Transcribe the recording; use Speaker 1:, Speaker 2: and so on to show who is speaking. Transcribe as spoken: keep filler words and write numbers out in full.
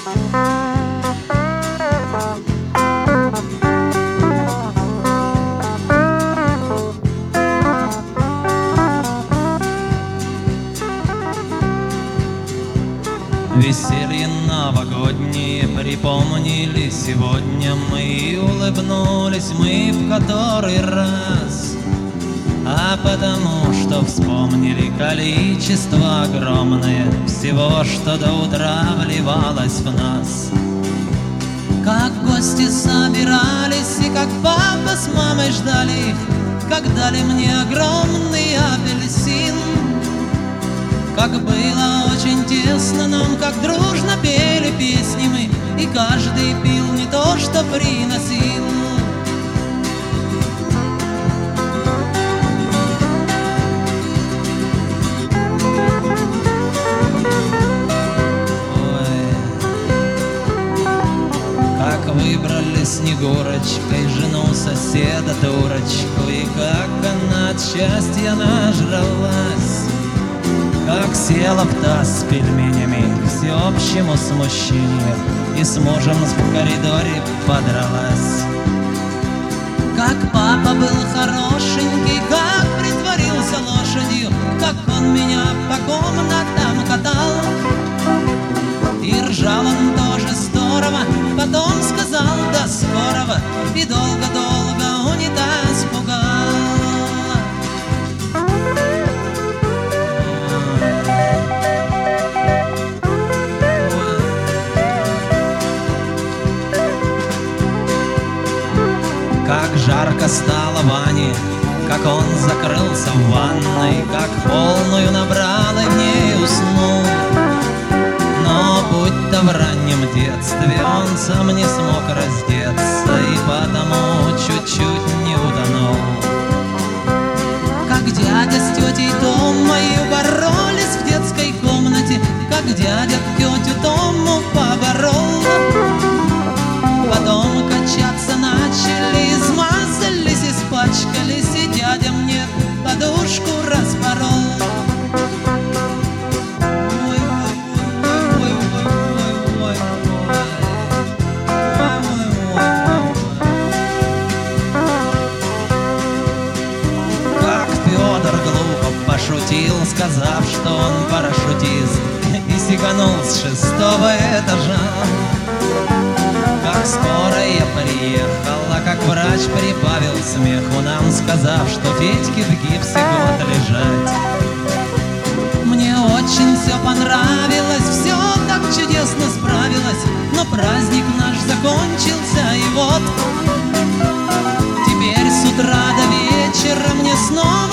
Speaker 1: Веселье новогодние припомнили сегодня мы, и улыбнулись мы в который раз. А потому что вспомнили количество огромное всего, что до утра вливалось в нас. Как гости собирались и как папа с мамой ждали их, как дали мне огромный апельсин. Как было очень тесно нам, как дружно пели песни мы, и каждый пил не то, что приносил. Ой, как выбрали Снегурочкой жену соседа дурочку, и как она от счастья нажралась. Как села в таз с пельменями к всеобщему смущению и с мужем в коридоре подралась. Как папа был хорошенький, как притворился лошадью, как он меня по комнатам катал. И ржал он тоже здорово, потом сказал до скорого, и долго-долго унитаз пугал. Как жарко стало Ване, как он закрылся в ванной, как полную набрал и в ней уснул. Но будь-то в раннем детстве он сам не смог раздеться и потому чуть-чуть не утонул. Как дядя с тетей Томой боролись в детской комнате, как дядя тетю Тому поборол. Потом качаться начали, измазались, испачкались, и дядя мне подушку распорол. Ой, ой, ой, ой, ой, ой, ой. Как Федор глупо пошутил, сказав, что он парашютист, и сиганул с шестого этажа. Как скоро я приехала, как врач прибавил смеху нам, сказав, что Федьке в гипсе год лежать. Мне очень все понравилось, все так чудесно справилось, но праздник наш закончился, и вот теперь с утра до вечера мне снова